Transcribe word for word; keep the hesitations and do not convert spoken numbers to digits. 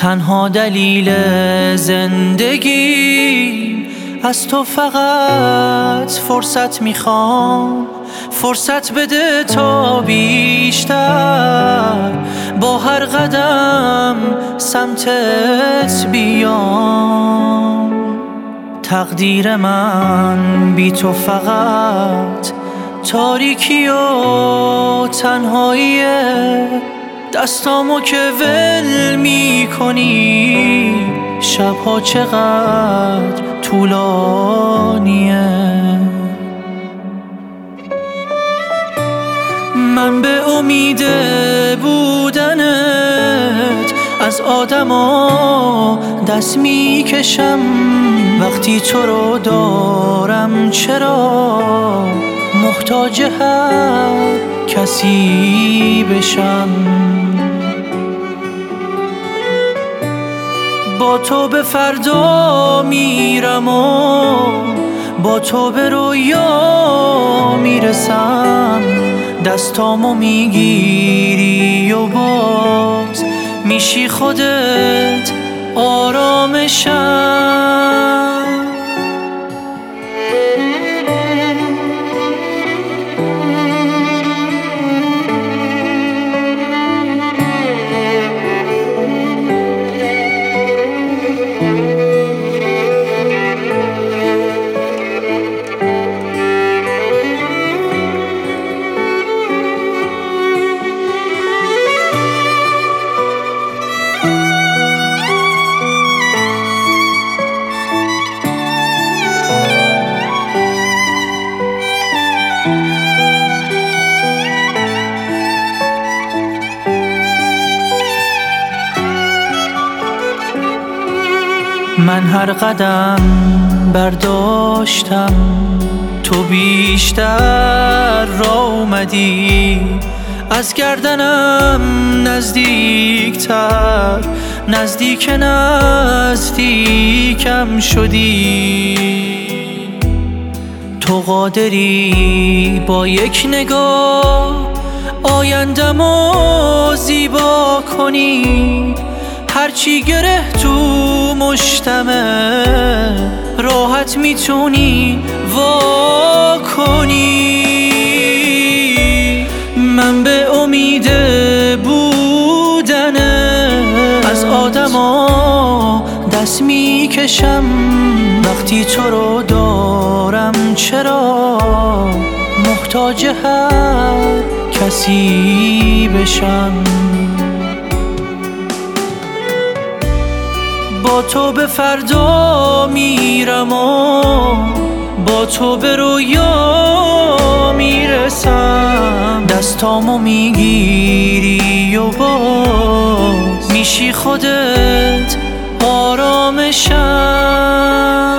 تنها دلیل زندگی از تو فقط فرصت میخوام، فرصت بده تا بیشتر با هر قدم سمتت بیام. تقدیر من بی تو فقط تاریکی و تنهاییه، دستامو که ول می کنی شبها چقدر طولانیه. من به امید بودنت از آدما دست می کشم، وقتی تو رو دارم چرا محتاج هر کسی بشم. با تو به فردا میرم و با تو به رویا میرسم، دستامو میگیری و باز میشی خودت آرامشم. من هر قدم برداشتم تو بیشتر را اومدی، از گردنم نزدیکتر، نزدیک نزدیکم شدی. تو قادری با یک نگاه آیندمو زیبا کنی، هرچی گره تو مشتمه راحت میتونی وا کنی. من به امید بودنه از آدما دست میکشم، وقتی تو رو دارم چرا محتاج هر کسی بشم. با تو به فردا میرم و با تو به رویا میرسم، دستامو میگیری و باز میشی خودت آرامشم.